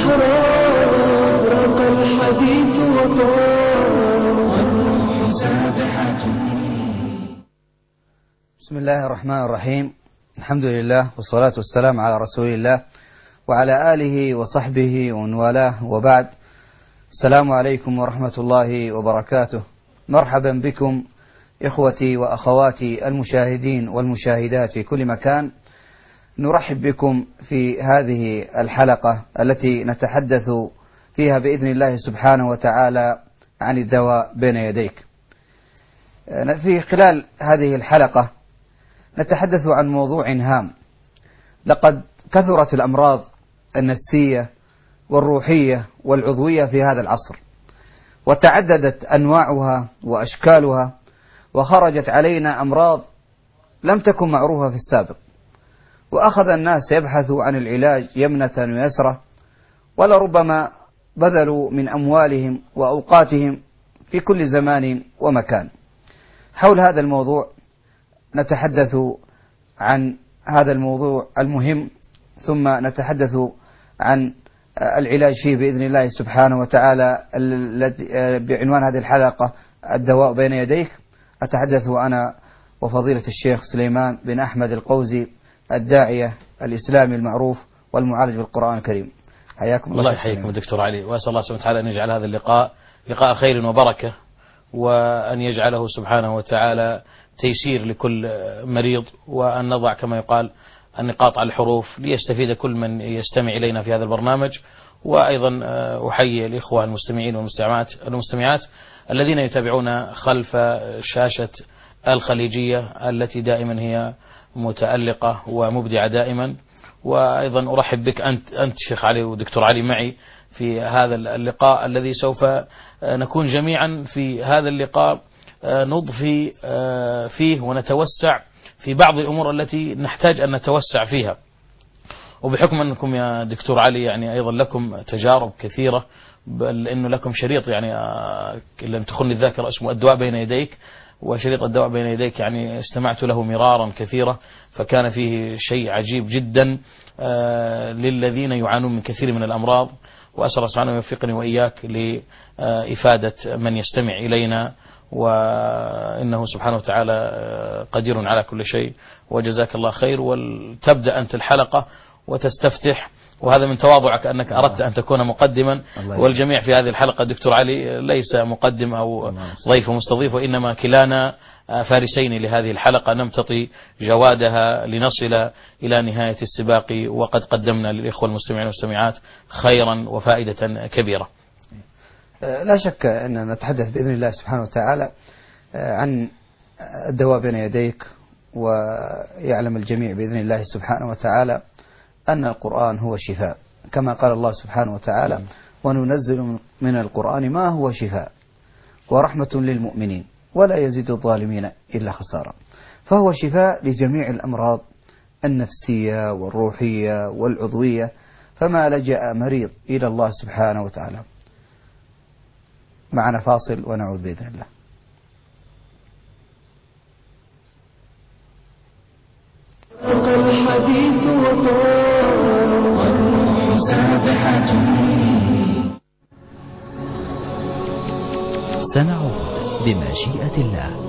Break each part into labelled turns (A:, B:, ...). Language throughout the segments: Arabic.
A: الأحرار رق الحديث وطار والروح سابحة.
B: بسم الله الرحمن الرحيم. الحمد لله والصلاة والسلام على رسول الله وعلى آله وصحبه ومن والاه، وبعد. السلام عليكم ورحمة الله وبركاته. مرحبا بكم إخوتي وأخواتي المشاهدين والمشاهدات في كل مكان. نرحب بكم في هذه الحلقة التي نتحدث فيها بإذن الله سبحانه وتعالى عن الدواء بين يديك. في خلال هذه الحلقة نتحدث عن موضوع هام. لقد كثرت الأمراض النفسية والروحية والعضوية في هذا العصر، وتعددت أنواعها وأشكالها، وخرجت علينا أمراض لم تكن معروفة في السابق، وأخذ الناس يبحثوا عن العلاج يمنة ويسرة، ولربما بذلوا من أموالهم وأوقاتهم في كل زمان ومكان. حول هذا الموضوع نتحدث عن هذا الموضوع المهم، ثم نتحدث عن العلاج فيه بإذن الله سبحانه وتعالى بعنوان هذه الحلقة الدواء بين يديك. أتحدث أنا وفضيلة الشيخ سليمان بن أحمد القوزي، الداعية الإسلامي المعروف والمعالج بالقرآن الكريم. حياكم الله.
C: الله يحييكم دكتور علي، وأسأل الله سبحانه وتعالى أن يجعل هذا اللقاء لقاء خير وبركة، وأن يجعله سبحانه وتعالى تيسير لكل مريض، وأن نضع كما يقال النقاط على الحروف ليستفيد كل من يستمع إلينا في هذا البرنامج. وأيضا أحيي الإخوة المستمعين والمستمعات الذين يتابعون خلف شاشة الخليجية التي دائما هي متألقة ومبدعة دائما. وأيضا أرحب بك أنت شيخ علي ودكتور علي معي في هذا اللقاء الذي سوف نكون جميعا في هذا اللقاء نضفي فيه ونتوسع في بعض الأمور التي نحتاج أن نتوسع فيها. وبحكم أنكم يا دكتور علي يعني أيضا لكم تجارب كثيرة، بل إنه لكم شريط يعني لم تخن الذاكرة اسمه الدواء بين يديك، وشريط الدواء بين يديك يعني استمعت له مرارا كثيرا، فكان فيه شيء عجيب جدا للذين يعانون من كثير من الأمراض. وأسأل الله سبحانه يوفقني وإياك لإفادة من يستمع إلينا، وإنه سبحانه وتعالى قدير على كل شيء. وجزاك الله خير. وتبدأ أنت الحلقة وتستفتح، وهذا من تواضعك أنك أردت أن تكون مقدما، والجميع في هذه الحلقة دكتور علي ليس مقدم أو ضيف مستضيف، وإنما كلانا فارسين لهذه الحلقة نمتطي جوادها لنصل إلى نهاية السباق، وقد قدمنا للإخوة المستمعين والمستمعات خيرا وفائدة كبيرة.
B: لا شك أن نتحدث بإذن الله سبحانه وتعالى عن الدواء بين يديك، ويعلم الجميع بإذن الله سبحانه وتعالى أن القرآن هو شفاء، كما قال الله سبحانه وتعالى: وننزل من القرآن ما هو شفاء ورحمة للمؤمنين ولا يزيد الظالمين إلا خسارة. فهو شفاء لجميع الأمراض النفسية والروحية والعضوية، فما لجأ مريض إلى الله سبحانه وتعالى. معنا فاصل ونعود بإذن الله.
A: الحديث وطار والروح سابحة.
D: سنعود بمشيئة الله.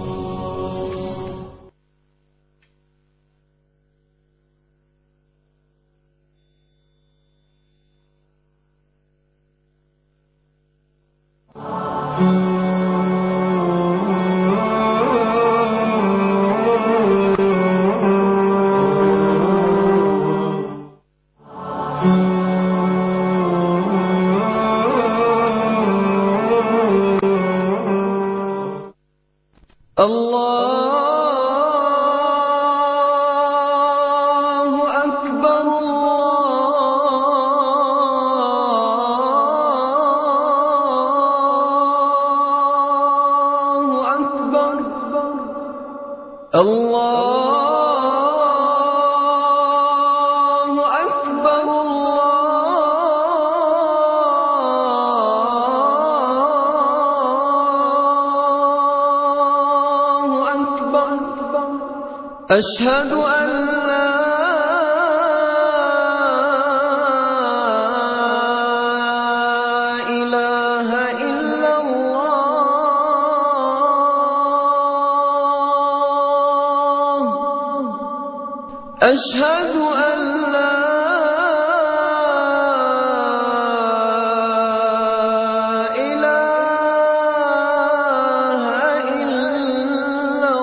A: أشهد أن لا أشهد أن لا إله إلا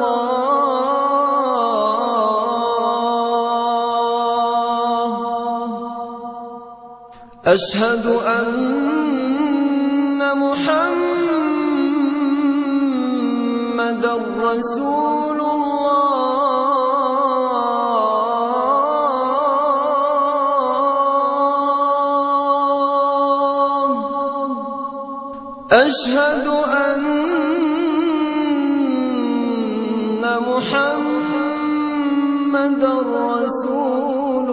A: الله أشهد أن محمدا رسول الله أشهد أن محمدا رسول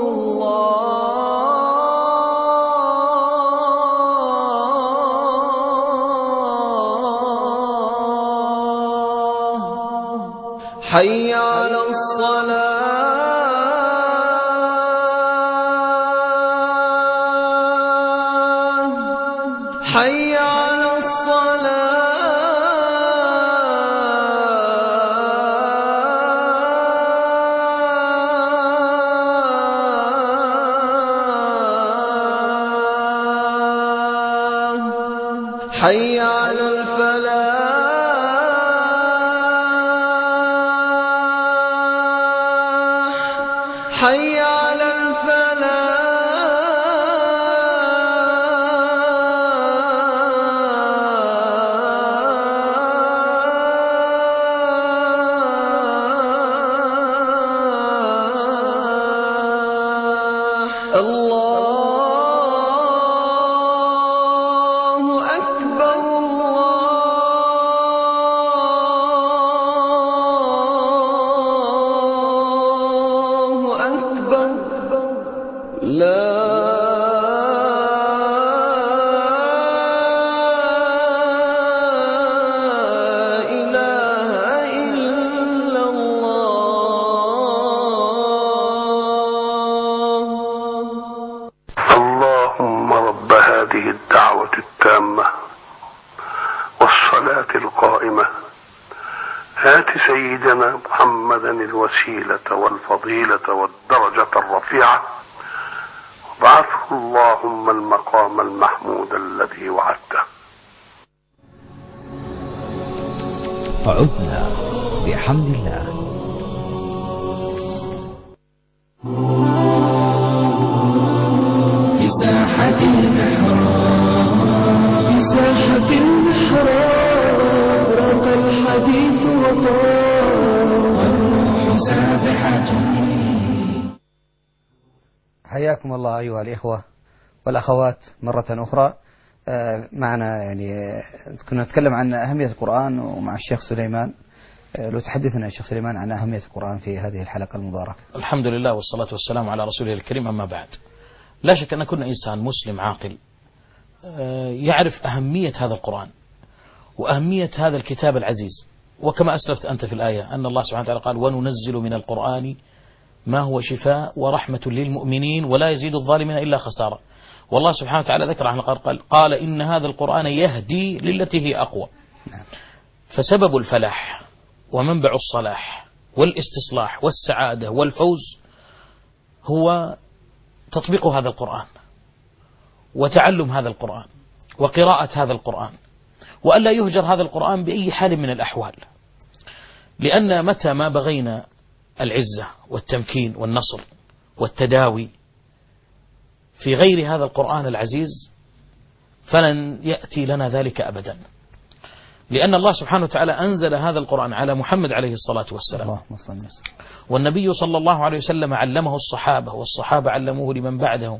A: الله حي على الصلاة حي على الصلاة حي على الفلاح حي على الفلاح الله أكبر الله أكبر لا إله إلا الله
E: اللهم رب هذه الدعوة التامة والصلاة القائمة آت سيدنا محمدا الوسيلة والفضيلة والدرجة الرفيعة وابعثه اللهم المقام المحمود الذي وعدته.
D: عدنا بحمد الله.
A: بساحة المحراب بساحة المحراب راق الحديث وطار والروح سابحة.
B: حياكم الله أيها الإخوة والأخوات مرة أخرى. معنا يعني كنا نتكلم عن أهمية القرآن ومع الشيخ سليمان. لو تحدثنا الشيخ سليمان عن أهمية القرآن في هذه الحلقة المباركة.
C: الحمد لله والصلاة والسلام على رسوله الكريم. أما بعد، لا شك أن كل إنسان مسلم عاقل يعرف أهمية هذا القرآن وأهمية هذا الكتاب العزيز. وكما أسلفت أنت في الآية أن الله سبحانه وتعالى قال: وننزل من القرآن ما هو شفاء ورحمة للمؤمنين ولا يزيد الظالمين إلا خسارة. والله سبحانه وتعالى ذكر عن قال إن هذا القرآن يهدي للتي هي أقوى. فسبب الفلاح ومنبع الصلاح والاستصلاح والسعادة والفوز هو تطبيق هذا القرآن وتعلم هذا القرآن وقراءة هذا القرآن، وألا يهجر هذا القرآن بأي حال من الأحوال. لأن متى ما بغينا العزة والتمكين والنصر والتداوي في غير هذا القرآن العزيز فلن يأتي لنا ذلك أبدا. لأن الله سبحانه وتعالى أنزل هذا القرآن على محمد عليه الصلاة والسلام، والنبي صلى الله عليه وسلم علمه الصحابة، والصحابة علموه لمن بعدهم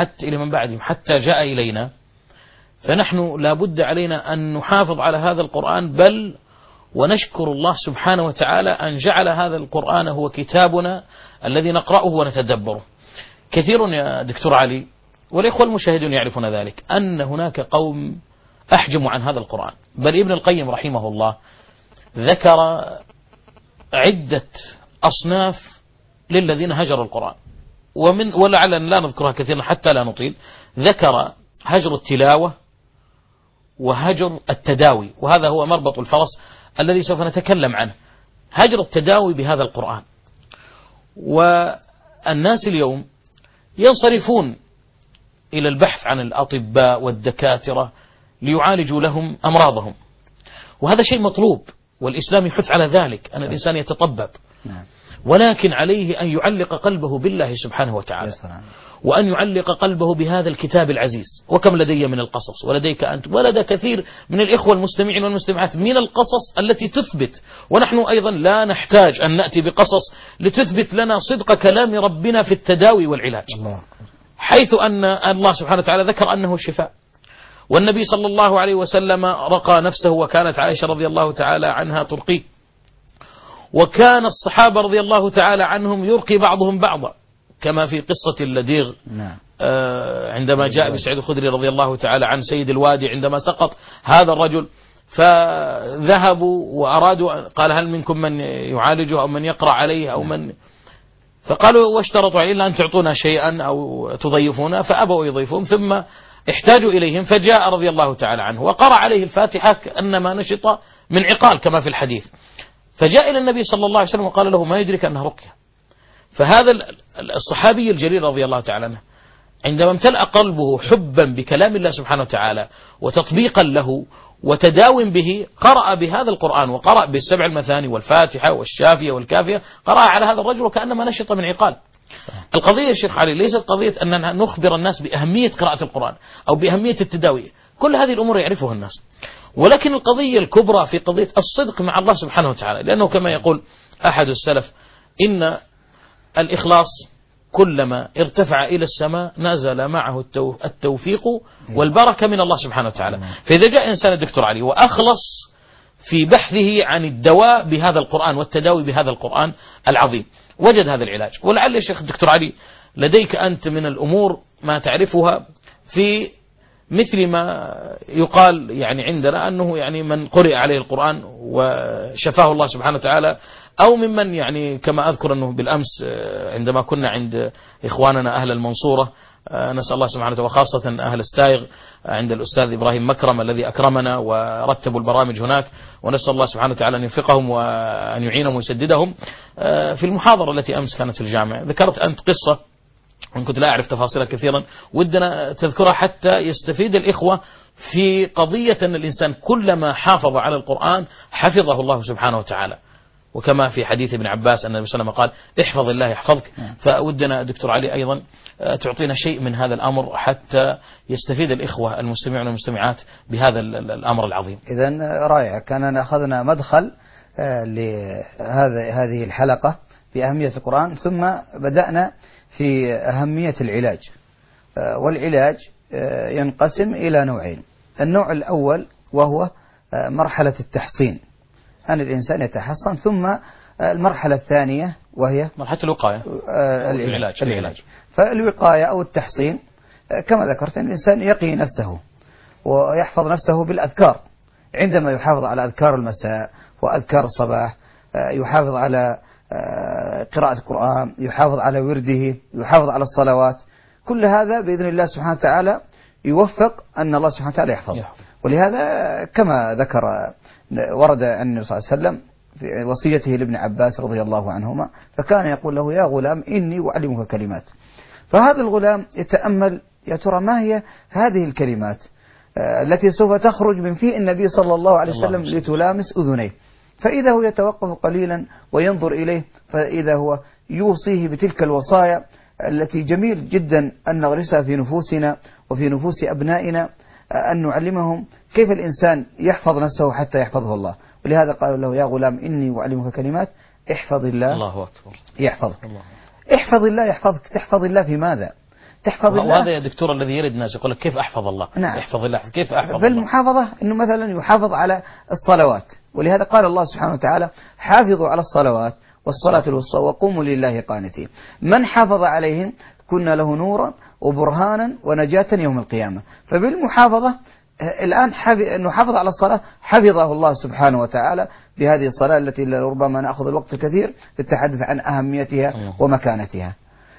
C: حتى جاء إلينا. فنحن لا بد علينا أن نحافظ على هذا القرآن، بل ونشكر الله سبحانه وتعالى أن جعل هذا القرآن هو كتابنا الذي نقرأه ونتدبره. كثير يا دكتور علي والإخوة المشاهدون يعرفون ذلك أن هناك قوم أحجموا عن هذا القرآن، بل ابن القيم رحمه الله ذكر عدة أصناف للذين هجروا القرآن، ولعلنا لا نذكرها كثيرا حتى لا نطيل. ذكر هجر التلاوة وهجر التداوي، وهذا هو مربط الفرس الذي سوف نتكلم عنه. هجر التداوي بهذا القرآن، والناس اليوم ينصرفون إلى البحث عن الأطباء والدكاترة ليعالجوا لهم أمراضهم، وهذا شيء مطلوب، والإسلام يحث على ذلك أن الإنسان يتطبب، ولكن عليه أن يعلق قلبه بالله سبحانه وتعالى، وأن يعلق قلبه بهذا الكتاب العزيز. وكم لدي من القصص، ولديك أنت، ولدى كثير من الإخوة المستمعين والمستمعات من القصص التي تثبت، ونحن أيضا لا نحتاج أن نأتي بقصص لتثبت لنا صدق كلام ربنا في التداوي والعلاج، حيث أن الله سبحانه وتعالى ذكر أنه الشفاء، والنبي صلى الله عليه وسلم رقى نفسه، وكانت عائشة رضي الله تعالى عنها ترقيه، وكان الصحابة رضي الله تعالى عنهم يرقي بعضهم بعضا، كما في قصة اللديغ عندما جاء بسعيد الخدري رضي الله تعالى عن سيد الوادي عندما سقط هذا الرجل، فذهبوا وأرادوا، قال هل منكم من يعالجه أو من يقرأ عليه أو من، فقالوا واشترطوا عليه إلا أن تعطونا شيئا أو تضيفونا، فأبوا يضيفون، ثم احتاجوا إليهم، فجاء رضي الله تعالى عنه وقرأ عليه الفاتحة كأنما نشط من عقال كما في الحديث، فجاء إلى النبي صلى الله عليه وسلم وقال له ما يدرك أنها رقية. فهذا الصحابي الجليل رضي الله تعالى عنه عندما امتلأ قلبه حبا بكلام الله سبحانه وتعالى وتطبيقا له وتداوم به، قرأ بهذا القرآن، وقرأ بالسبع المثاني والفاتحة والشافية والكافية، قرأ على هذا الرجل وكأنما نشط من عقال. القضية يا شيخ علي ليست قضية أننا نخبر الناس بأهمية قراءة القرآن أو بأهمية التداوي، كل هذه الأمور يعرفها الناس، ولكن القضية الكبرى في قضية الصدق مع الله سبحانه وتعالى، لأنه كما يقول أحد السلف إن الإخلاص كلما ارتفع إلى السماء نزل معه التوفيق والبركة من الله سبحانه وتعالى. فإذا جاء إنسان الدكتور علي وأخلص في بحثه عن الدواء بهذا القرآن والتداوي بهذا القرآن العظيم وجد هذا العلاج. ولعل يا شيخ الدكتور علي لديك أنت من الأمور ما تعرفها في مثل ما يقال يعني عندنا أنه يعني من قرئ عليه القرآن وشفاه الله سبحانه وتعالى، أو ممن يعني كما أذكر أنه بالأمس عندما كنا عند إخواننا أهل المنصورة، نسأل الله سبحانه وتعالى وخاصة أهل السائغ عند الأستاذ إبراهيم مكرم الذي أكرمنا ورتبوا البرامج هناك، ونسأل الله سبحانه وتعالى أن يوفقهم وأن يعينهم ويسددهم. في المحاضرة التي أمس كانت في الجامعة ذكرت أنت قصة وإن كنت لا أعرف تفاصيلها كثيرا، ودنا تذكرها حتى يستفيد الإخوة في قضية أن الإنسان كلما حافظ على القرآن حفظه الله سبحانه وتعالى، وكما في حديث ابن عباس أن النبي صلى الله عليه وسلم قال احفظ الله يحفظك. فودنا دكتور علي أيضا تعطينا شيء من هذا الأمر حتى يستفيد الإخوة المستمعون والمستمعات بهذا الأمر العظيم.
B: إذن رائع، كان أخذنا مدخل لهذه الحلقة بأهمية القرآن، ثم بدأنا في أهمية العلاج. والعلاج ينقسم إلى نوعين. النوع الأول وهو مرحلة التحصين، أن الإنسان يتحصن، ثم المرحلة الثانية وهي
C: مرحلة الوقاية العلاج.
B: فالوقاية أو التحصين كما ذكرت أن الإنسان يقي نفسه ويحفظ نفسه بالأذكار، عندما يحافظ على أذكار المساء وأذكار الصباح، يحافظ على قراءة القرآن، يحافظ على ورده، يحافظ على الصلوات، كل هذا بإذن الله سبحانه وتعالى يوفق أن الله سبحانه وتعالى يحفظه. ولهذا كما ذكر ورد عن النبي صلى الله عليه وسلم في وصيته لابن عباس رضي الله عنهما، فكان يقول له يا غلام إني أعلمك كلمات. فهذا الغلام يتأمل يا ترى ما هي هذه الكلمات التي سوف تخرج من فيه النبي صلى الله عليه وسلم لتلامس أذنيه، فإذا هو يتوقف قليلا وينظر إليه، فإذا هو يوصيه بتلك الوصايا التي جميل جدا أن نغرسها في نفوسنا وفي نفوس أبنائنا، أن نعلمهم كيف الإنسان يحفظ نفسه حتى يحفظه الله. ولهذا قالوا له يا غلام إني أعلمك كلمات احفظ الله.
C: الله أكبر.
B: يحفظك. احفظ الله يحفظك. تحفظ الله في ماذا؟ تحفظ الله.
C: وهذا يا دكتور الذي يرد الناس يقول لك كيف أحفظ الله؟
B: نعم.
C: احفظ الله كيف أحفظ الله؟
B: بالمحافظة أنه مثلا يحافظ على الصلوات، ولهذا قال الله سبحانه وتعالى حافظوا على الصلوات والصلاة الوسطى وقوموا لله قانتين. من حافظ عليهم كنا له نورا وبرهانا ونجاة يوم القيامة. فبالمحافظة الآن نحافظ على الصلاة، حفظه الله سبحانه وتعالى بهذه الصلاة التي ربما نأخذ الوقت الكثير في التحدث عن أهميتها ومكانتها.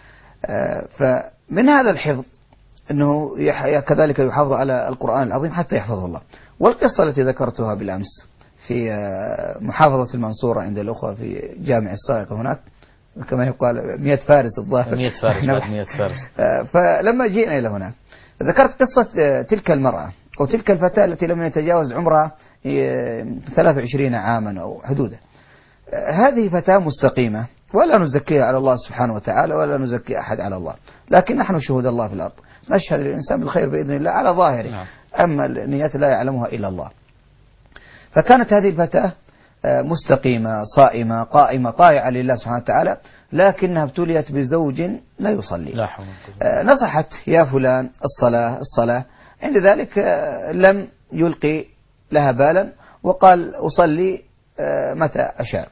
B: فمن هذا الحفظ أنه كذلك يحافظ على القرآن العظيم حتى يحفظه الله. والقصة التي ذكرتها بالأمس في محافظة المنصورة عند الأخوة في جامع الصائغ هناك، كما يقال 100 فارس الظاهر
C: 100 فارس بعد 100 فارس.
B: فلما جئنا إلى هنا ذكرت قصة تلك المرأة أو تلك الفتاة التي لم يتجاوز عمرها 23 عاما أو حدوده. هذه فتاة مستقيمة ولا نزكيها على الله سبحانه وتعالى ولا نزكي أحد على الله، لكن نحن شهود الله في الأرض، نشهد للإنسان بالخير بإذن الله على ظاهره، أما النيات لا يعلمها إلا الله. فكانت هذه الفتاة مستقيمة صائمة قائمة طائعة لله سبحانه وتعالى، لكنها ابتليت بزوج لا يصلي. نصحت يا فلان الصلاة، عند ذلك لم يلقي لها بالا وقال أصلي متى أشاء.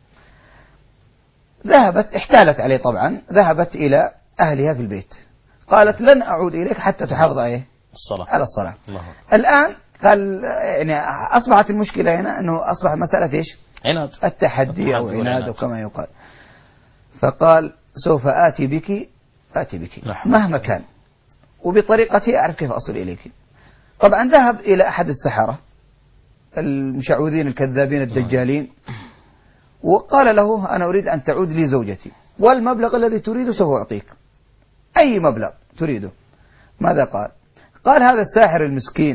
B: ذهبت احتالت عليه طبعا، ذهبت إلى أهلها في البيت، قالت لن أعود إليك حتى تحافظ على الصلاة. الآن قال يعني أصبحت المشكلة هنا أنه أصبح مسألة إيش؟
C: عناد،
B: التحدي أو عناد كما يقال. فقال سوف آتي بك مهما كان وبطريقتي أعرف كيف أصل إليك. طبعا ذهب إلى أحد السحرة المشعوذين الكذابين الدجالين وقال له أنا أريد أن تعود لي زوجتي، والمبلغ الذي تريده سوف أعطيك، أي مبلغ تريده. ماذا قال؟ قال هذا الساحر المسكين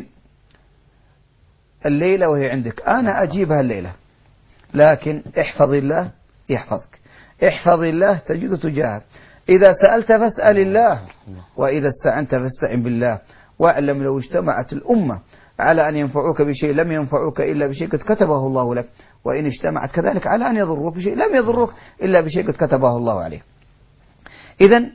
B: الليلة وهي عندك، أنا أجيبها الليلة، لكن احفظ الله يحفظك، احفظ الله تجد تجاهك، إذا سألت فاسأل الله، وإذا استعنت فاستعن بالله، واعلم لو اجتمعت الأمة على أن ينفعوك بشيء لم ينفعوك إلا بشيء قد كتبه الله لك، وإن اجتمعت كذلك على أن يضروك بشيء لم يضروك إلا بشيء قد كتبه الله عليه. إذن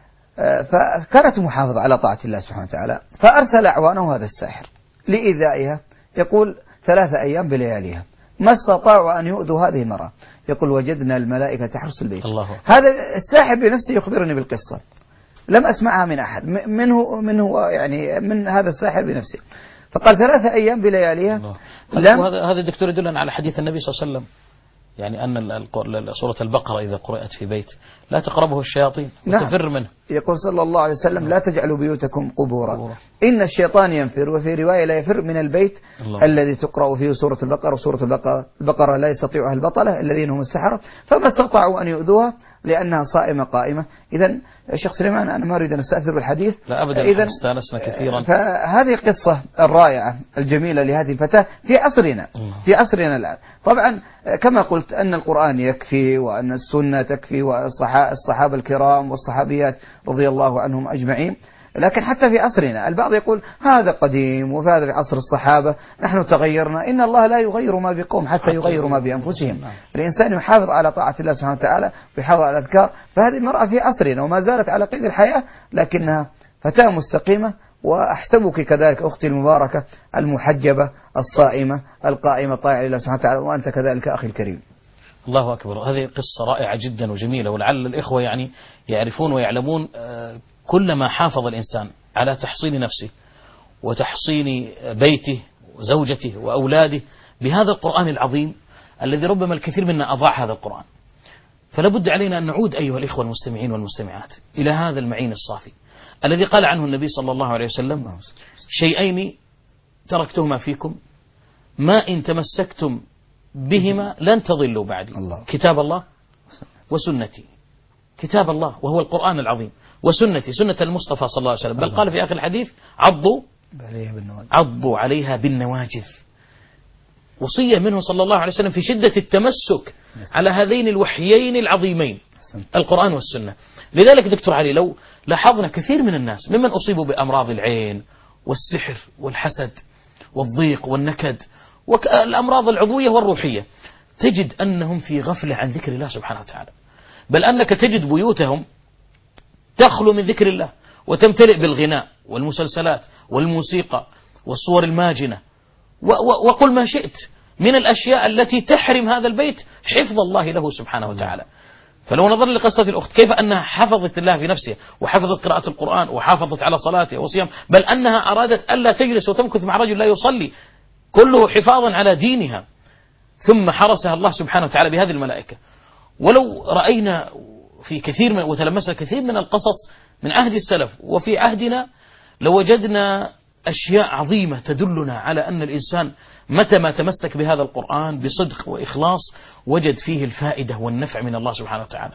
B: فكانت محافظة على طاعة الله سبحانه وتعالى، فأرسل أعوانه هذا الساحر لإيذائها، يقول 3 أيام بلياليها ما استطاعوا أن يؤذوا هذه المرأة. يقول وجدنا الملائكة تحرس البيت. هذا الساحر بنفسه يخبرني بالقصة، لم أسمعها من أحد منه يعني من هذا الساحر بنفسه. فقال 3 أيام بلياليها.
C: هذا دكتور يدلنا على حديث النبي صلى الله عليه وسلم، يعني أن سورة البقرة إذا قرأت في بيت لا تقربه الشياطين وتفر منه.
B: يقول صلى الله عليه وسلم لا تجعلوا بيوتكم قبورا إن الشيطان ينفر، وفي رواية لا يفر من البيت الذي تقرأ فيه سورة البقرة. وسورة البقرة لا يستطيعها البطلة الذين هم السحرة، فما استطاعوا أن يؤذوها لأنها صائمة قائمة. إذن الشيخ سليمان أنا ما أريد أن أستأثر بالحديث،
C: لا أبدا، استانسنا كثيرا.
B: فهذه القصة الرائعة الجميلة لهذه الفتاة في عصرنا الآن. طبعا كما قلت أن القرآن يكفي وأن السنة تكفي والصحابة الكرام والصحابيات رضي الله عنهم أجمعين، لكن حتى في عصرنا البعض يقول هذا قديم وهذا في عصر الصحابة، نحن تغيرنا. إن الله لا يغير ما بقوم حتى يغيروا ما بأنفسهم. الإنسان يحافظ على طاعة الله سبحانه وتعالى ويحافظ على الأذكار. فهذه المرأة في عصرنا وما زالت على قيد الحياة، لكنها فتاة مستقيمة، وأحسبك كذلك أختي المباركة المحجبة الصائمة القائمة الطائعة لله سبحانه وتعالى، وأنت كذلك أخي الكريم.
C: الله أكبر. هذه قصة رائعة جدا وجميلة، ولعل الإخوة يعني يعرفون ويعلمون كلما حافظ الإنسان على تحصين نفسه وتحصين بيته وزوجته وأولاده بهذا القرآن العظيم الذي ربما الكثير منا أضاع هذا القرآن، فلا بد علينا أن نعود أيها الإخوة المستمعين والمستمعات إلى هذا المعين الصافي الذي قال عنه النبي صلى الله عليه وسلم شيئين تركتهما فيكم ما إن تمسكتم بهما لن تضلوا بعدي، كتاب الله وسنتي. كتاب الله وهو القرآن العظيم، وسنتي سنة المصطفى صلى الله عليه وسلم، بل قال في آخر الحديث عضوا عليها بالنواجذ. وصية منه صلى الله عليه وسلم في شدة التمسك على هذين الوحيين العظيمين القرآن والسنة. لذلك دكتور علي لو لاحظنا كثير من الناس ممن أصيبوا بأمراض العين والسحر والحسد والضيق والنكد والأمراض العضوية والروحية، تجد أنهم في غفلة عن ذكر الله سبحانه وتعالى، بل أنك تجد بيوتهم تخلو من ذكر الله وتمتلئ بالغناء والمسلسلات والموسيقى والصور الماجنة وقل ما شئت من الأشياء التي تحرم هذا البيت حفظ الله له سبحانه وتعالى. فلو نظرنا لقصة الأخت كيف أنها حفظت الله في نفسها وحفظت قراءة القرآن وحافظت على صلاتها وصيام، بل أنها أرادت ألا تجلس وتمكث مع رجل لا يصلي، كله حفاظا على دينها، ثم حرسها الله سبحانه وتعالى بهذه الملائكة. ولو رأينا في كثير وتلمسنا كثير من القصص من عهد السلف وفي عهدنا لوجدنا أشياء عظيمة تدلنا على أن الإنسان متى ما تمسك بهذا القرآن بصدق وإخلاص وجد فيه الفائدة والنفع من الله سبحانه وتعالى.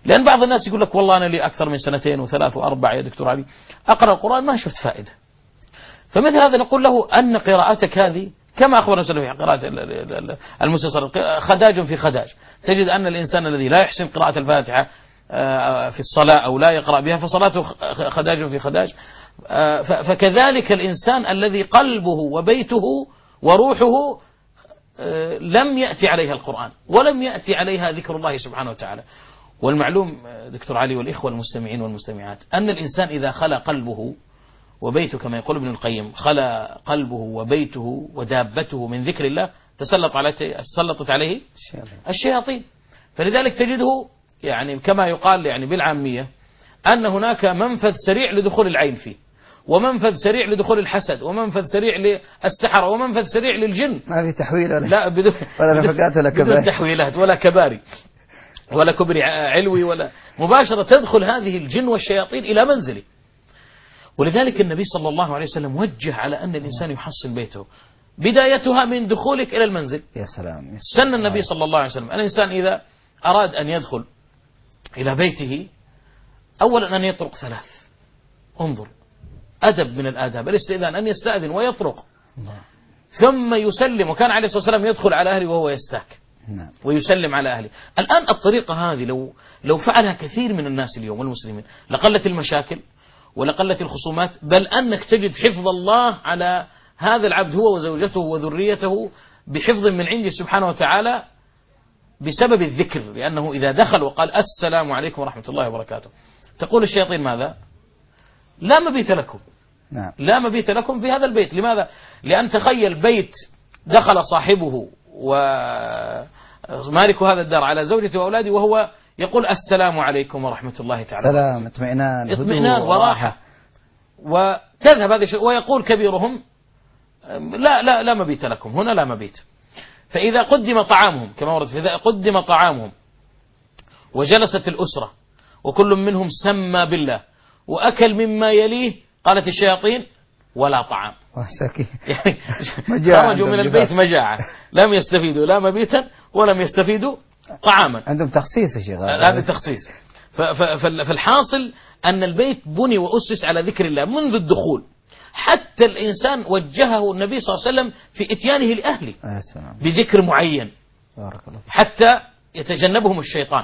C: لأن بعض الناس يقول لك والله أنا لي أكثر من 2 و3 و4 يا دكتور علي أقرأ القرآن ما شفت فائدة. فمثل هذا نقول له أن قراءتك هذه كما أخبرنا صلى قراءة المسلسل خداج في خداج. تجد أن الإنسان الذي لا يحسن قراءة الفاتحة في الصلاة أو لا يقرأ بها فصلاته خداج في خداج. فكذلك الإنسان الذي قلبه وبيته وروحه لم يأتي عليها القرآن ولم يأتي عليها ذكر الله سبحانه وتعالى. والمعلوم دكتور علي والإخوة المستمعين والمستمعات أن الإنسان إذا خلى قلبه وبيته كما يقول ابن القيم خلى قلبه وبيته ودابته من ذكر الله تسلطت عليه الشياطين. فلذلك تجده يعني كما يقال يعني بالعامية أن هناك منفذ سريع لدخول العين فيه، ومنفذ سريع لدخول الحسد، ومنفذ سريع للسحرة، ومنفذ سريع للجن.
B: ما في تحويل ولا
C: لا بدون
B: ولا نفقات ولا كباري،
C: بدون تحويلات ولا كباري ولا كبري علوي ولا مباشرة تدخل هذه الجن والشياطين إلى منزله. ولذلك النبي صلى الله عليه وسلم وجه على أن الإنسان يحصن بيته بدايتها من دخولك إلى المنزل.
B: يا سلام.
C: سن النبي صلى الله عليه وسلم الإنسان إذا أراد أن يدخل إلى بيته أولا أن يطرق 3. انظر أدب من الآداب الاستئذان أن يستأذن ويطرق ثم يسلم. وكان عليه الصلاة والسلام يدخل على أهله وهو يستاك ويسلم على أهله. الآن الطريقة هذه لو فعلها كثير من الناس اليوم والمسلمين لقلت المشاكل ولقلت الخصومات، بل أنك تجد حفظ الله على هذا العبد هو وزوجته وذريته بحفظ من عنده سبحانه وتعالى بسبب الذكر. لأنه إذا دخل وقال السلام عليكم ورحمة الله وبركاته تقول الشياطين ماذا؟ لا مبيت لكم. لا مبيت لكم في هذا البيت. لماذا؟ لأن تخيل بيت دخل صاحبه ومالك هذا الدار على زوجته وأولاده وهو يقول السلام عليكم ورحمة الله تعالى.
B: سلام، اطمئنان
C: وراحة. وتذهب هذه الشيء ويقول كبيرهم لا مبيت لكم هنا، لا مبيت. فإذا قدم طعامهم كما ورد إذا قدم طعامهم وجلست الأسرة وكل منهم سمى بالله وأكل مما يليه قالت الشياطين ولا طعام. يعني خرجوا من البيت مجاعة، لم يستفيدوا لا مبيتا ولم يستفيدوا طعاما.
B: عندهم تخصيص يا شيخ.
C: هذا تخصيص. فالحاصل أن البيت بني وأسس على ذكر الله منذ الدخول. حتى الإنسان وجهه النبي صلى الله عليه وسلم في إتيانه لأهله بذكر معين حتى يتجنبهم الشيطان.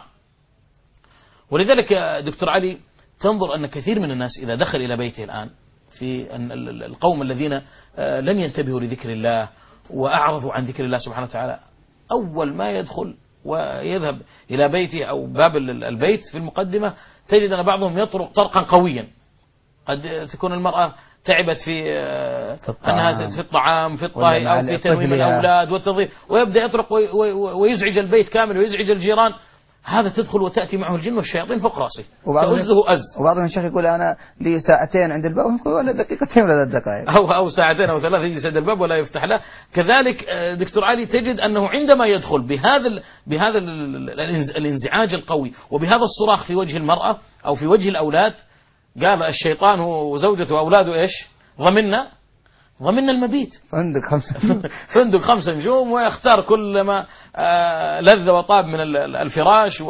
C: ولذلك يا دكتور علي تنظر أن كثير من الناس إذا دخل إلى بيته الآن في القوم الذين لم ينتبهوا لذكر الله وأعرضوا عن ذكر الله سبحانه وتعالى، أول ما يدخل ويذهب إلى بيته أو باب البيت في المقدمة تجد أن بعضهم يطرق طرقا قويا. قد تكون المرأة تعبت في أنها في الطعام في الطهي أو في تنويم الأولاد والتضييف، ويبدأ يطرق ويزعج البيت كامل ويزعج الجيران. هذا تدخل وتأتي معه الجن والشياطين فوق راسه تؤزه أز.
B: وبعضهم الشيخ يقول أنا لي ساعتين عند الباب ولا دقيقتين ولا دقائق
C: أو ساعتين أو 3 يجلس عند الباب ولا يفتح له. كذلك دكتور علي تجد أنه عندما يدخل بهذا الانزعاج القوي وبهذا الصراخ في وجه المرأة أو في وجه الأولاد، قال الشيطان وزوجته وأولاده إيش؟ ضمننا المبيت فندق 5 نجوم ويختار كل ما لذ وطاب من الفراش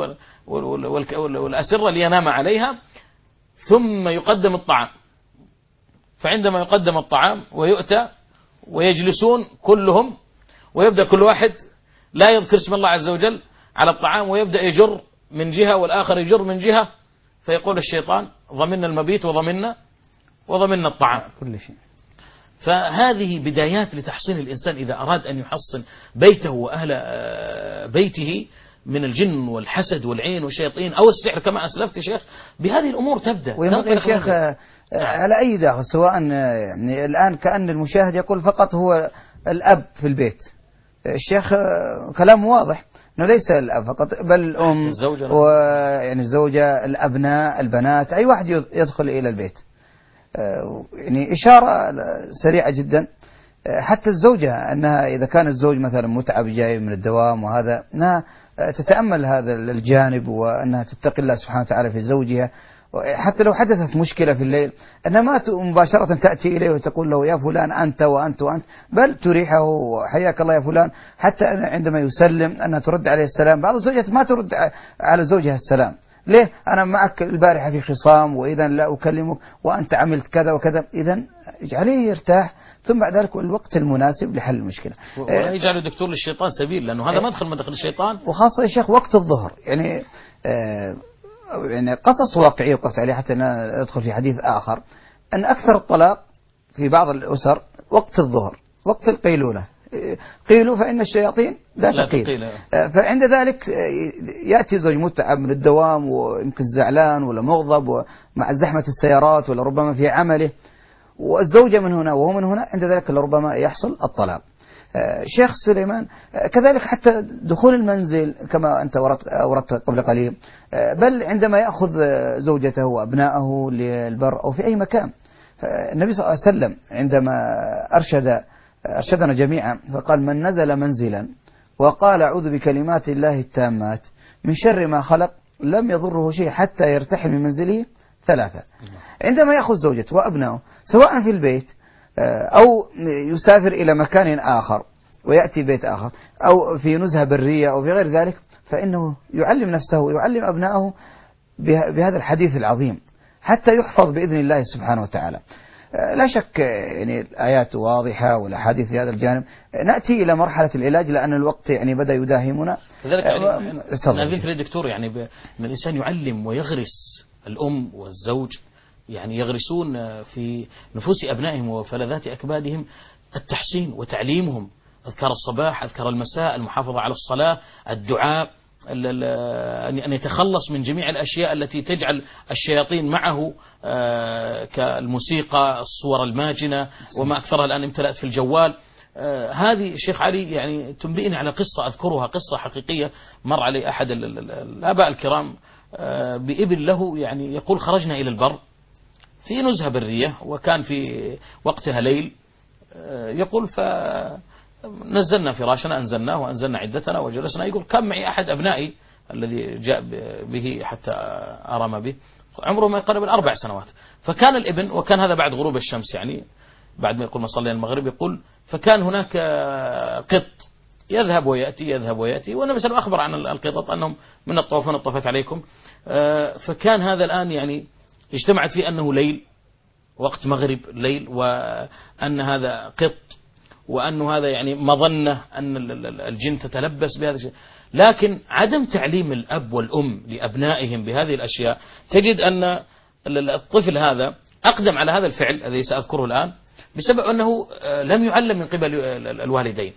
C: والأسرة لينام عليها. ثم يقدم الطعام. فعندما يقدم الطعام ويؤتى ويجلسون كلهم ويبدأ كل واحد لا يذكر اسم الله عز وجل على الطعام ويبدأ يجر من جهة والآخر يجر من جهة، فيقول الشيطان ضمننا المبيت وضمننا الطعام
B: كل شيء.
C: فهذه بدايات لتحصين الإنسان إذا أراد أن يحصن بيته وأهل بيته من الجن والحسد والعين والشياطين أو السحر كما أسلفت شيخ. بهذه الأمور تبدأ.
B: وينبغي شيخ على أي داخل، سواء يعني الآن كأن المشاهد يقول فقط هو الأب في البيت. الشيخ كلام واضح أنه ليس الأب فقط بل الأم ويعني الزوجة الأبناء البنات أي واحد يدخل إلى البيت. يعني إشارة سريعة جدا. حتى الزوجة أنها إذا كان الزوج مثلا متعب جاي من الدوام وهذا أنها تتأمل هذا الجانب وأنها تتقي الله سبحانه وتعالى في زوجها. حتى لو حدثت مشكلة في الليل أنها ما مباشرة تأتي إليه وتقول له يا فلان أنت وأنت وأنت، بل تريحه حياك الله يا فلان. حتى عندما يسلم أنها ترد عليه السلام. بعض الزوجات ما ترد على زوجها السلام ليه أنا معك البارحة في خصام وإذا لا أكلمك وأنت عملت كذا وكذا، إذا اجعليه يرتاح ثم بعد ذلك الوقت المناسب لحل المشكلة.
C: ولا يجعل الدكتور للشيطان سبيل، لأنه هذا مدخل من دخل الشيطان.
B: وخاصة يا شيخ وقت الظهر، يعني يعني قصص واقعية وقفت عليها حتى ندخل في حديث آخر، أن أكثر الطلاق في بعض الأسر وقت الظهر، وقت القيلولة. قيلوا فإن الشياطين لا تقيل. فعند ذلك يأتي زوج متعب من الدوام ويمكن زعلان ولا مغضب ومع زحمة السيارات ولا ربما في عمله، والزوجة من هنا وهو من هنا، عند ذلك لربما يحصل الطلاق. شيخ سليمان كذلك حتى دخول المنزل كما أنت أوردت قبل قليل، بل عندما يأخذ زوجته وأبنائه للبر أو في أي مكان. النبي صلى الله عليه وسلم عندما أرشدنا جميعا فقال: من نزل منزلا وقال أعوذ بكلمات الله التامات من شر ما خلق لم يضره شيء حتى يرتحل من منزله 3. عندما يأخذ زوجته وأبنائه سواء في البيت أو يسافر إلى مكان آخر ويأتي بيت آخر أو في نزهة برية أو في غير ذلك، فإنه يعلم نفسه ويعلم أبنائه بهذا الحديث العظيم حتى يحفظ بإذن الله سبحانه وتعالى. لا شك يعني الآيات واضحة والأحاديث في هذا الجانب. نأتي إلى مرحلة العلاج لأن الوقت يعني بدأ يداهمنا.
C: لذلك أنا أذنت للدكتور يعني أن الإنسان يعلم ويغرس، الأم والزوج يعني يغرسون في نفوس أبنائهم وفلذات أكبادهم التحسين وتعليمهم أذكار الصباح، أذكار المساء، المحافظة على الصلاة، الدعاء، أن يتخلص من جميع الأشياء التي تجعل الشياطين معه كالموسيقى، الصور الماجنة وما أكثرها الآن امتلأت في الجوال. هذه الشيخ علي يعني تنبئني على قصة أذكرها، قصة حقيقية مر علي أحد الآباء الكرام بابن له، يعني يقول: خرجنا إلى البر في نزهة برية وكان في وقتها ليل، يقول فنزلنا فراشنا، أنزلناه وأنزلنا عدتنا وجلسنا. يقول: كان معي أحد أبنائي الذي جاء به حتى أرم به، عمره ما يقرب 4 سنوات. فكان الابن، وكان هذا بعد غروب الشمس، يعني بعد ما يقول ما صلينا المغرب، يقول فكان هناك قط يذهب ويأتي يذهب ويأتي، والنبي صلى الله عليه وسلم أخبر عن القطط أنهم من الطوفان الطفت عليكم. فكان هذا الآن يعني اجتمعت فيه أنه ليل، وقت مغرب ليل، وأن هذا قط، وأنه هذا يعني مظنة أن الجن تتلبس بهذا الشيء. لكن عدم تعليم الأب والأم لأبنائهم بهذه الأشياء، تجد أن الطفل هذا أقدم على هذا الفعل الذي سأذكره الآن بسبب أنه لم يعلم من قبل الوالدين.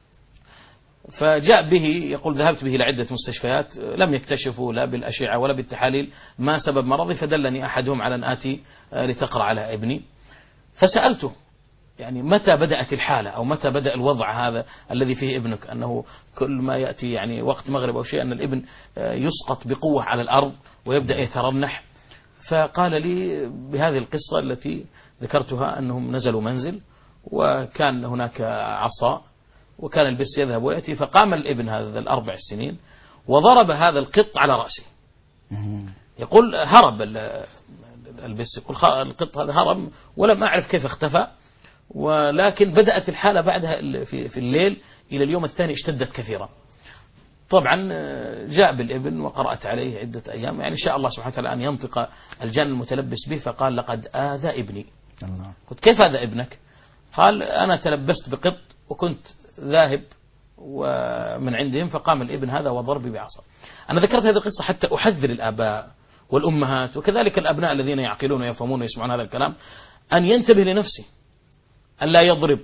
C: فجاء به، يقول: ذهبت به لعدة مستشفيات لم يكتشفوا لا بالأشعة ولا بالتحاليل ما سبب مرضي، فدلني أحدهم على أن آتي لتقرأ على ابني. فسألته يعني متى بدأت الحالة أو متى بدأ الوضع هذا الذي فيه ابنك، أنه كل ما يأتي يعني وقت مغرب أو شيء أن الابن يسقط بقوة على الأرض ويبدأ يترنح. فقال لي بهذه القصة التي ذكرتها أنهم نزلوا منزل وكان هناك عصا وكان البس يذهب ويأتي، فقام الابن هذا 4 سنين وضرب هذا القط على رأسه. يقول هرب البس، يقول القط هذا هرب ولم أعرف كيف اختفى. ولكن بدأت الحالة بعدها في الليل إلى اليوم الثاني اشتدت كثيرا. طبعا جاء بالابن وقرأت عليه عدة أيام، يعني إن شاء الله سبحانه وتعالى أن ينطق الجن المتلبس به. فقال: لقد آذى ابني. قلت: كيف آذى ابنك؟ قال: أنا تلبست بقط وكنت ذاهب ومن عندهم فقام الابن هذا وضربي بعصا. أنا ذكرت هذه القصة حتى أحذر الآباء والأمهات وكذلك الأبناء الذين يعقلون ويفهمون ويسمعون هذا الكلام أن ينتبه لنفسه، أن لا يضرب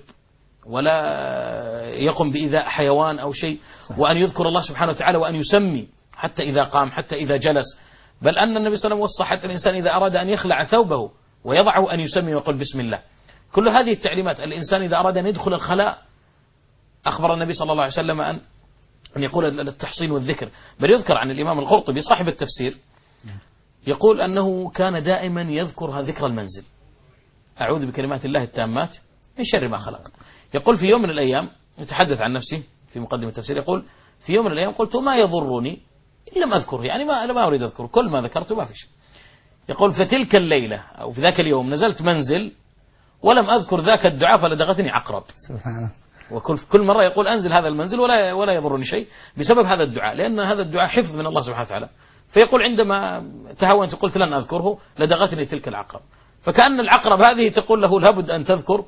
C: ولا يقوم بإيذاء حيوان أو شيء، وأن يذكر الله سبحانه وتعالى وأن يسمي حتى إذا قام حتى إذا جلس. بل أن النبي صلى الله عليه وسلم وصى حتى الإنسان إذا أراد أن يخلع ثوبه ويضعه أن يسمي ويقول بسم الله. كل هذه التعليمات. الإنسان إذا أراد أن يدخل الخلاء أخبر النبي صلى الله عليه وسلم أن يقول التحصين والذكر. بل يذكر عن الإمام القرطبي صاحب التفسير يقول أنه كان دائما يذكر ذكر المنزل: أعوذ بكلمات الله التامات من شر ما خلق. يقول في يوم من الأيام، يتحدث عن نفسه في مقدمة التفسير، يقول في يوم من الأيام قلت ما يضرني إن لم أذكره، يعني ما أريد أذكره، كل ما ذكرته ما فيش. يقول فتلك الليلة أو في ذاك اليوم نزلت منزل ولم أذكر ذاك الدعاء فلدغتني عقرب. سبحان. وكل مرة يقول أنزل هذا المنزل ولا يضرني شيء بسبب هذا الدعاء، لأن هذا الدعاء حفظ من الله سبحانه وتعالى. فيقول عندما تهاونت قلت لن أذكره لدغتني تلك العقرب. فكأن العقرب هذه تقول له لابد أن تذكر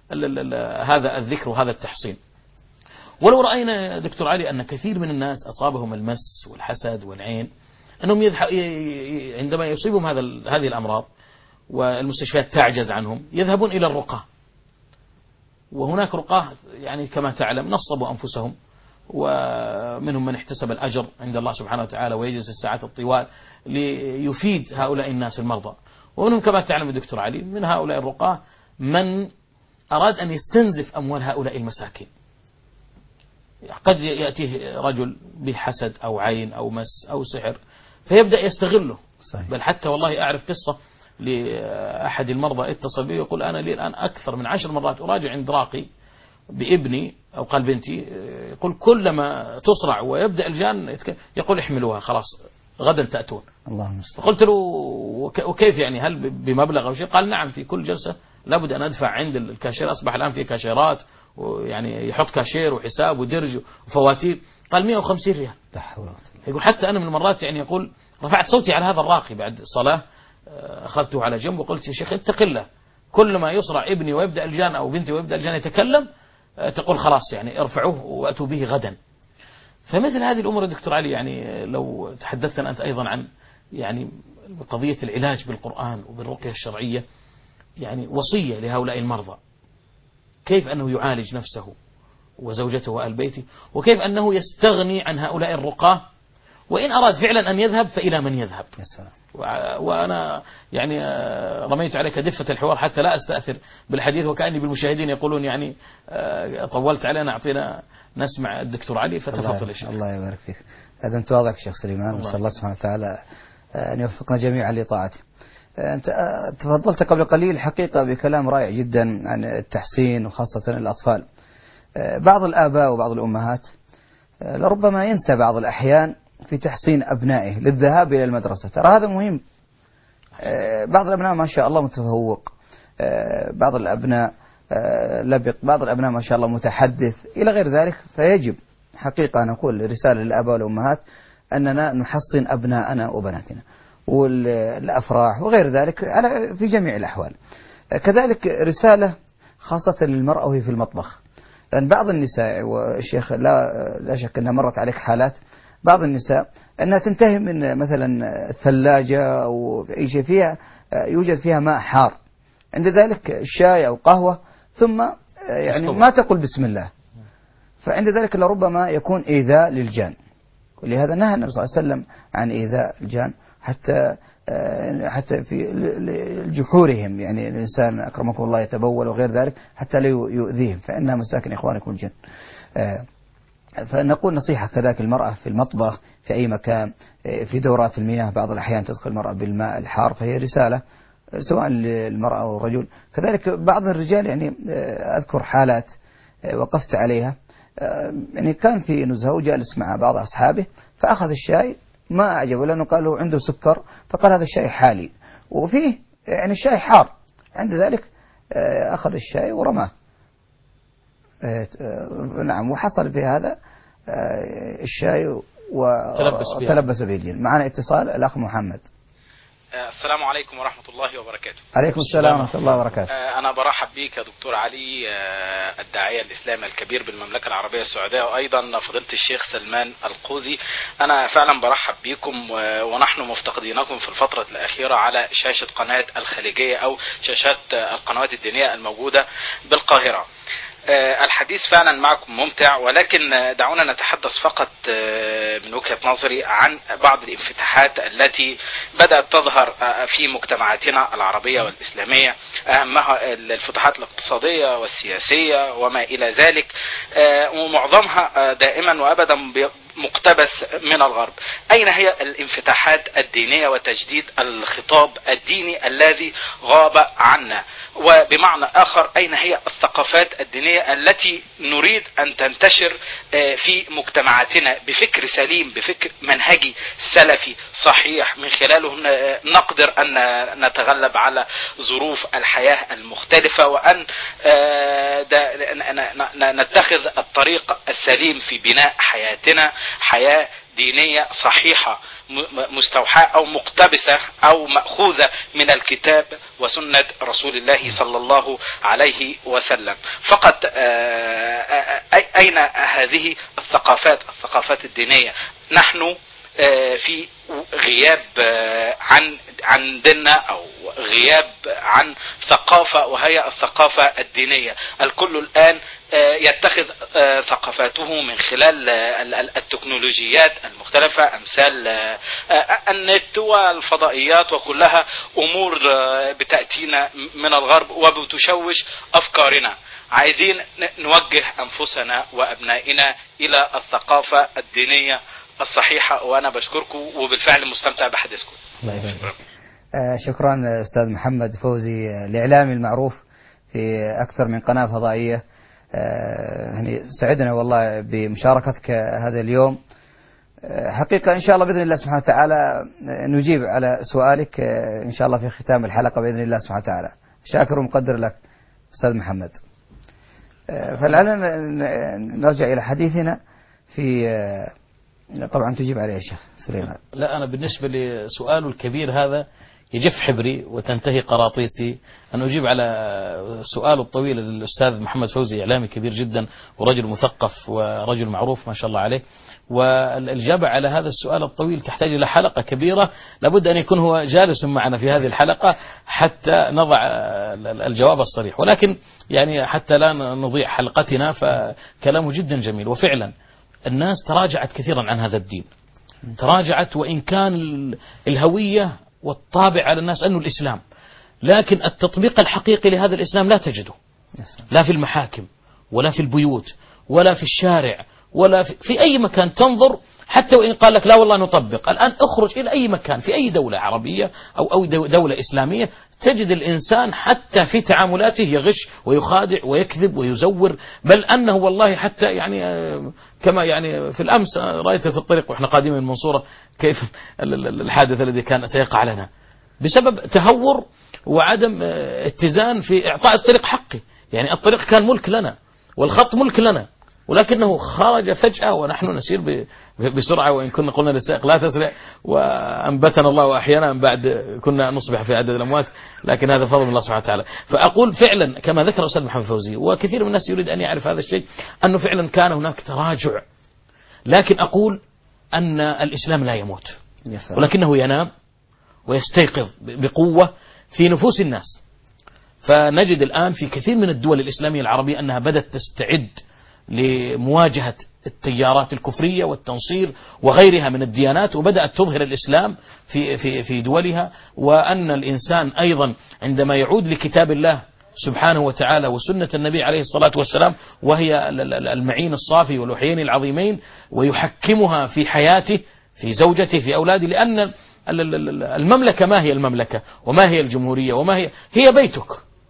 C: هذا الذكر وهذا التحصين. ولو رأينا دكتور علي أن كثير من الناس أصابهم المس والحسد والعين، أنهم عندما يصيبهم هذه الأمراض والمستشفيات تعجز عنهم يذهبون إلى الرقاة. وهناك رقاة يعني كما تعلم نصبوا أنفسهم، ومنهم من احتسب الأجر عند الله سبحانه وتعالى ويجلس الساعات الطوال ليفيد هؤلاء الناس المرضى. ومنهم كما تعلم دكتور علي من هؤلاء الرقاة من أراد أن يستنزف أموال هؤلاء المساكين. قد يأتيه رجل بحسد أو عين أو مس أو سحر فيبدأ يستغله.
B: صحيح.
C: بل حتى والله أعرف قصة لأحد المرضى اتصل بي يقول أنا لي الآن أكثر من 10 مرات أراجع عند راقي بابني أو قال بنتي، يقول كلما تصرع ويبدأ الجان يقول احملوها خلاص غدا تأتون.
B: الله المستعان.
C: قلت له وكيف يعني، هل بمبلغ أو شيء؟ قال نعم، في كل جلسة لابد أن أدفع عند الكاشير. أصبح الآن في كاشيرات ويعني يحط كاشير وحساب ودرج وفواتير. قال 150 ريال.
B: لا حول ولا قوة.
C: يقول حتى أنا من المرات يعني يقول رفعت صوتي على هذا الراقي بعد الصلاة، أخذته على جنب وقلت يا شيخ اتق الله، كل ما يصرع ابني ويبدأ الجان أو بنتي ويبدأ الجان يتكلم تقول خلاص يعني ارفعوه وأتوا به غدا. فمثل هذه الأمور يا دكتور علي يعني لو تحدثنا أنت أيضا عن يعني قضية العلاج بالقرآن وبالرقية الشرعية، يعني وصية لهؤلاء المرضى كيف أنه يعالج نفسه وزوجته وآل بيته، وكيف أنه يستغني عن هؤلاء الرقاة، وإن أراد فعلا أن يذهب فإلى من يذهب.
B: يا سلام.
C: وأنا يعني رميت عليك دفة الحوار حتى لا أستأثر بالحديث، وكأني بالمشاهدين يقولون يعني طولت علينا، أعطينا نسمع الدكتور علي، فتفضل يا شيخ.
B: الله يبارك فيك. هذا أنت واضح شيخ سليمان، نسأل الله سبحانه وتعالى أن يوفقنا جميعا لطاعته. أنت تفضلت قبل قليل حقيقة بكلام رائع جدا عن التحسين وخاصة الأطفال. بعض الآباء وبعض الأمهات لربما ينسى بعض الأحيان في تحسين أبنائه للذهاب إلى المدرسة. ترى هذا مهم. بعض الأبناء ما شاء الله متفوق، بعض الأبناء لبق، بعض الأبناء ما شاء الله متحدث إلى غير ذلك. فيجب حقيقة نقول رسالة للآباء والأمهات أننا نحصن أبناءنا وبناتنا والأفراح وغير ذلك في جميع الأحوال. كذلك رسالة خاصة للمرأة وهي في المطبخ، لأن بعض النساء والشيخ لا شك أنها مرت عليك حالات بعض النساء أنها تنتهي من مثلا الثلاجة أو أي شيء فيها يوجد فيها ماء حار، عند ذلك شاي أو قهوة، ثم يعني ما تقول بسم الله، فعند ذلك لربما يكون إيذاء للجان. ولهذا نهى النبي صلى الله عليه وسلم عن إيذاء الجان حتى في جحورهم، يعني الإنسان أكرمكم الله يتبول وغير ذلك حتى لا يؤذيهم، فإنها مساكن إخوانكم الجن. فنقول نصيحة كذلك المرأة في المطبخ في أي مكان، في دورات المياه بعض الأحيان تدخل المرأة بالماء الحار، فهي رسالة سواء للمرأة أو الرجل. كذلك بعض الرجال يعني أذكر حالات وقفت عليها، يعني كان في نزهة وجالس مع بعض أصحابه فأخذ الشاي ما أعجبه لأنه قال له عنده سكر، فقال هذا الشاي حالي وفيه يعني الشاي حار، عند ذلك أخذ الشاي ورماه. نعم، وحصل في هذا الشاي وتلبس به الجن. معنا اتصال الأخ محمد.
F: السلام عليكم ورحمة الله وبركاته.
B: عليكم السلام ورحمة الله وبركاته.
F: أنا برحب بك يا دكتور علي، الداعية الإسلامي الكبير بالمملكة العربية السعودية، وأيضا فضيلة الشيخ سلمان القوزي. أنا فعلا برحب بكم، ونحن مفتقدينكم في الفترة الأخيرة على شاشة قناة الخليجية أو شاشات القنوات الدينية الموجودة بالقاهرة. الحديث فعلا معكم ممتع، ولكن دعونا نتحدث فقط من وجهة نظري عن بعض الانفتاحات التي بدأت تظهر في مجتمعاتنا العربية والإسلامية، أهمها الفتوحات الاقتصادية والسياسية وما إلى ذلك، ومعظمها دائما وأبدا مقتبس من الغرب. أين هي الانفتاحات الدينية وتجديد الخطاب الديني الذي غاب عنا؟ وبمعنى آخر أين هي الثقافات الدينية التي نريد أن تنتشر في مجتمعاتنا بفكر سليم، بفكر منهجي سلفي صحيح، من خلاله نقدر أن نتغلب على ظروف الحياة المختلفة، وأن نتخذ الطريق السليم في بناء حياتنا، حياة دينية صحيحة مستوحاة أو مقتبسة أو مأخوذة من الكتاب وسنة رسول الله صلى الله عليه وسلم. فقط أين هذه الثقافات الدينية؟ نحن في غياب عن ديننا أو غياب عن ثقافة، وهي الثقافة الدينية. الكل الآن يتخذ ثقافاته من خلال التكنولوجيات المختلفة، أمثال النت والفضائيات، وكلها أمور بتأتينا من الغرب وبتشوش أفكارنا. عايزين نوجه أنفسنا وأبنائنا إلى الثقافة الدينية الصحيحة، وأنا بشكركم وبالفعل مستمتع بحديثكم.
B: شكرا أستاذ محمد فوزي، الإعلامي المعروف في أكثر من قناة فضائية. يعني سعدنا والله بمشاركتك هذا اليوم. حقيقة إن شاء الله بإذن الله سبحانه وتعالى نجيب على سؤالك إن شاء الله في ختام الحلقة بإذن الله سبحانه وتعالى. شاكر ومقدر لك أستاذ محمد. فلعلنا نرجع إلى حديثنا في طبعا تجيب عليه يا شيخ سليمان.
C: لا، أنا بالنسبة لسؤاله الكبير هذا يجف حبري وتنتهي قراطيسي أن أجيب على سؤاله الطويل للأستاذ محمد فوزي، إعلامي كبير جدا ورجل مثقف ورجل معروف ما شاء الله عليه. والإجابة على هذا السؤال الطويل تحتاج إلى حلقة كبيرة، لابد أن يكون هو جالس معنا في هذه الحلقة حتى نضع الجواب الصريح، ولكن يعني حتى لا نضيع حلقتنا فكلامه جدا جميل. وفعلا الناس تراجعت كثيرا عن هذا الدين، تراجعت، وإن كان الهوية والطابع على الناس أنه الإسلام، لكن التطبيق الحقيقي لهذا الإسلام لا تجده، لا في المحاكم ولا في البيوت ولا في الشارع ولا في أي مكان تنظر. حتى وإن قال لك لا والله نطبق، الآن اخرج إلى أي مكان في أي دولة عربية أو دولة إسلامية تجد الإنسان حتى في تعاملاته يغش ويخادع ويكذب ويزور، بل أنه والله حتى يعني كما يعني في الأمس رأيت في الطريق وإحنا قادمين من المنصورة كيف الحادث الذي كان سيقع لنا بسبب تهور وعدم اتزان في إعطاء الطريق حقه. يعني الطريق كان ملك لنا والخط ملك لنا، ولكنه خرج فجأة ونحن نسير بسرعة، وإن كنا قلنا للسائق لا تسرع، وأنبتنا الله وأحيانا بعد كنا نصبح في عدد الأموات، لكن هذا فضل الله سبحانه وتعالى. فأقول فعلا كما ذكر الأستاذ محمد فوزي وكثير من الناس يريد أن يعرف هذا الشيء، أنه فعلا كان هناك تراجع، لكن أقول أن الإسلام لا يموت ولكنه ينام ويستيقظ بقوة في نفوس الناس. فنجد الآن في كثير من الدول الإسلامية العربية أنها بدأت تستعد لمواجهة التيارات الكفرية والتنصير وغيرها من الديانات، وبدأت تظهر الإسلام في دولها، وأن الإنسان أيضا عندما يعود لكتاب الله سبحانه وتعالى وسنة النبي عليه الصلاة والسلام، وهي المعين الصافي والوحيين العظيمين، ويحكمها في حياته في زوجته في أولاده، لأن المملكة ما هي المملكة وما هي الجمهورية وما هي بيتك،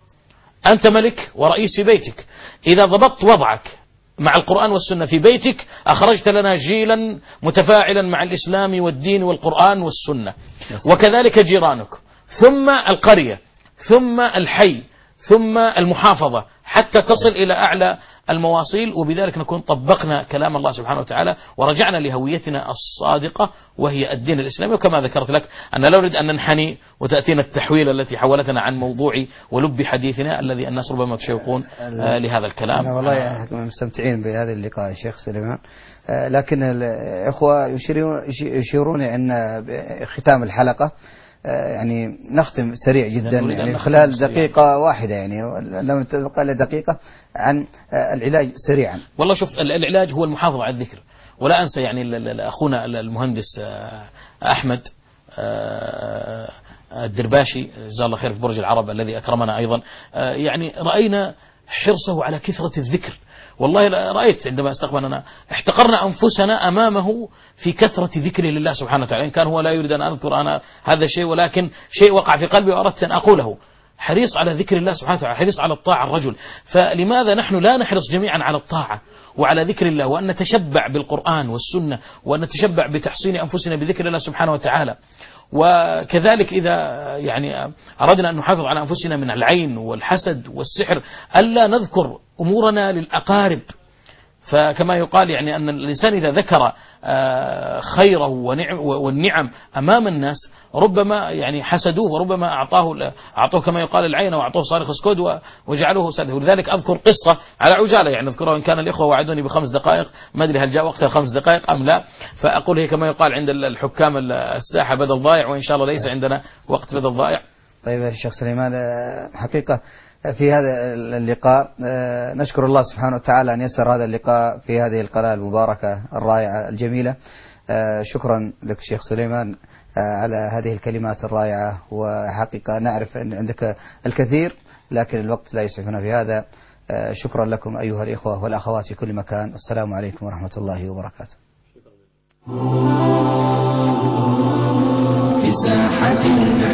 C: أنت ملك ورئيس في بيتك. إذا ضبطت وضعك مع القرآن والسنة في بيتك أخرجت لنا جيلا متفاعلا مع الإسلام والدين والقرآن والسنة، وكذلك جيرانك، ثم القرية، ثم الحي، ثم المحافظة، حتى تصل إلى أعلى المواصيل. وبذلك نكون طبقنا كلام الله سبحانه وتعالى ورجعنا لهويتنا الصادقة وهي الدين الإسلامي. وكما ذكرت لك أن لا نريد أن ننحني وتأتينا التحويل التي حولتنا عن موضوع ولب حديثنا الذي الناس ربما يتشوقون لهذا الكلام.
B: والله يعني مستمتعين بهذا اللقاء يا شيخ سليمان، لكن الإخوة يشيرون أن ختام الحلقة يعني نختم سريع جدا، يعني خلال دقيقة واحدة، يعني لم تبقى إلا دقيقة، عن العلاج سريعا.
C: والله شوف، العلاج هو المحافظة على الذكر. ولا أنسى يعني أخونا المهندس أحمد الدرباشي جزاه الله خير في برج العرب الذي أكرمنا أيضا، يعني رأينا حرصه على كثرة الذكر. والله رأيت عندما استقبلنا احتقرنا أنفسنا أمامه في كثرة ذكر لله سبحانه وتعالى. إن كان هو لا يريد أن أذكر أنا هذا الشيء، ولكن شيء وقع في قلبي وأردت أن أقوله. حريص على ذكر الله سبحانه وتعالى، حريص على الطاعة الرجل. فلماذا نحن لا نحرص جميعا على الطاعة وعلى ذكر الله، وأن نتشبع بالقرآن والسنة، وأن نتشبع بتحصين أنفسنا بذكر الله سبحانه وتعالى. وكذلك إذا يعني أردنا أن نحافظ على أنفسنا من العين والحسد والسحر، ألا نذكر أمورنا للأقارب، فكما يقال يعني أن الإنسان إذا ذكر خيره والنعم أمام الناس ربما يعني حسدوه، وربما أعطوه كما يقال العين وأعطوه صارخ اسكود وجعلوه سد. ولذلك أذكر قصة على عجالة يعني أذكرها، إن كان الإخوة وعدوني ب5 دقائق، ما أدري هل جاء وقت ال5 دقائق أم لا، فأقول هي كما يقال عند الحكام الساحة بدل ضائع، وإن شاء الله ليس عندنا وقت بدل ضائع.
B: طيب يا شيخ سليمان، حقيقة في هذا اللقاء نشكر الله سبحانه وتعالى أن يسر هذا اللقاء في هذه القناة المباركة الرائعة الجميلة. شكرا لك شيخ سليمان على هذه الكلمات الرائعة، وحقيقة نعرف أن عندك الكثير لكن الوقت لا يسعفنا في هذا. شكرا لكم أيها الإخوة والأخوات في كل مكان. السلام عليكم ورحمة الله وبركاته.
A: في ساحة